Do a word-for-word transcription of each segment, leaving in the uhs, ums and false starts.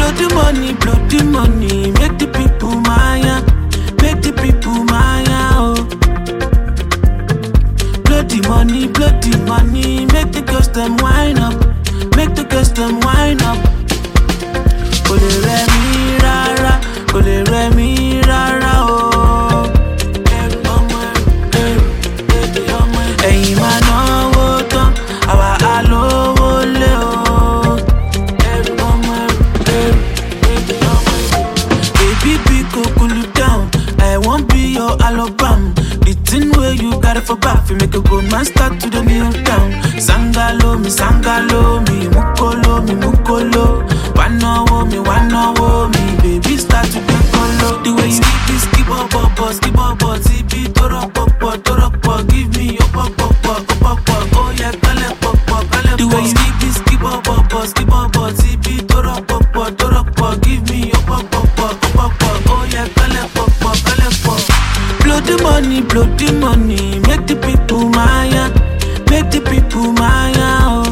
Blow the money, blow the money, make the people mine, make the people mine, oh. Blow the money, blow the money, make the girls them wine up, make the girls them wine up. Kò lè rẹ̀ mí rárá, kò lè rẹ̀ mí rárá, oh. Ẹrù ọmọ ẹrù, ẹrù ọmọ ẹrù. Ẹ̀yin máa náwó tán, àwa á lówó lé, oh. Ẹrù ọmọ ẹrù, ẹrù, ẹrù ọmọ ẹrù. Baby, big go cool you down, I won't be your Alabama. The thing where you got it for back, you make a good man start to the kneel down. Sangalo me, sangalo me, mukolo me, mukolo. Wanna wo me, wanna wo me, baby start to get colo. The way you skip it, skip up, up, up, skip up, up, zip it, toro, pop, pop, toro, pop, give me your pop, pop, pop, pop, pop, oh yeah, kale, pop, pop, kale, pop. The way you skip it, skip up, up, up, skip up, up, zip it, toro, pop, pop, toro, pop, give me your pop, pop, pop, pop, pop, oh yeah, kale, pop, pop, kale, pop. Blow the money, blow the money, make the people mine, make the people mine, oh.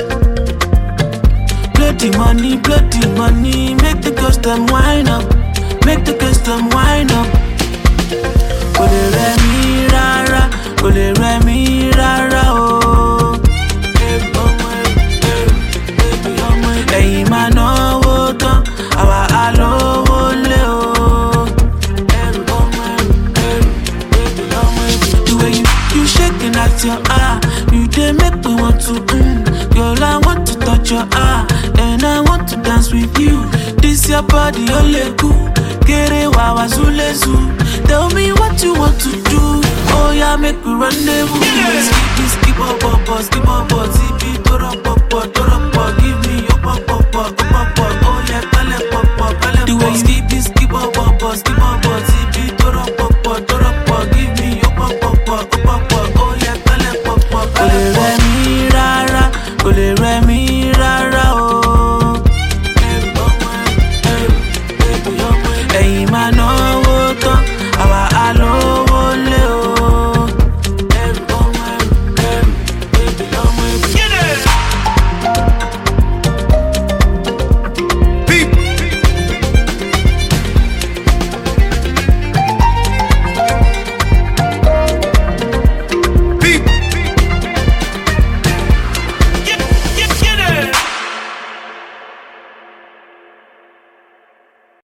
Blow the money, blow the money, make the girls them wine up, make the girls them wine up. Kò lè rẹ̀ mí rárá, kò lè rẹ̀ mí rárá, oh. Ẹrù ọmọ ẹrù, ẹrù ọmọ ẹrù. Ẹ̀yin máa náwó tán, àwa á lówó lé, oh. Ẹrù ọmọ ẹrù, ẹrù, ẹrù ọmọ ẹrù. The way you, you shaking at your ah, you dey make me want to, mm. Girl, I want to touch your ah, and I want to dance with you. This your body, ole cool. Kere wa wa zule zu. Tell me what you want to do. Oh yeah, make we rendezvous. Yeah. Skip it, skip up, up, up, skip up, up, zip it, toro, pop, pop, toro, pop. Give me your pop, pop, pop, pop.